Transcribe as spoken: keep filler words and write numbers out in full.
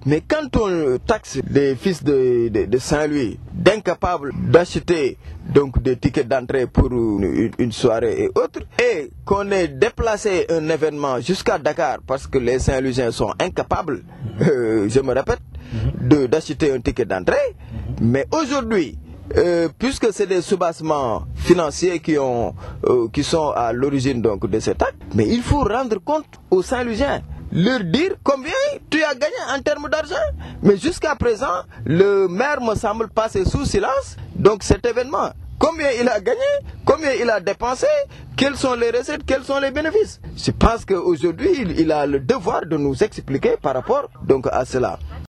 Mais quand on taxe les fils de, de, de Saint-Louis d'incapables d'acheter donc des tickets d'entrée pour une, une soirée et autres, et qu'on ait déplacé un événement jusqu'à Dakar parce que les Saint-Louisiens sont incapables, euh, je me répète, de, d'acheter un ticket d'entrée, mais aujourd'hui, Euh, puisque c'est des soubassements financiers qui, ont, euh, qui sont à l'origine donc de cet acte, mais il faut rendre compte aux Saint-Louisiens, leur dire combien tu as gagné en termes d'argent. Mais jusqu'à présent, le maire me semble passer sous silence donc cet événement. Combien il a gagné, combien il a dépensé, quelles sont les recettes, quels sont les bénéfices. Je pense qu'aujourd'hui, il, il a le devoir de nous expliquer par rapport donc à cela.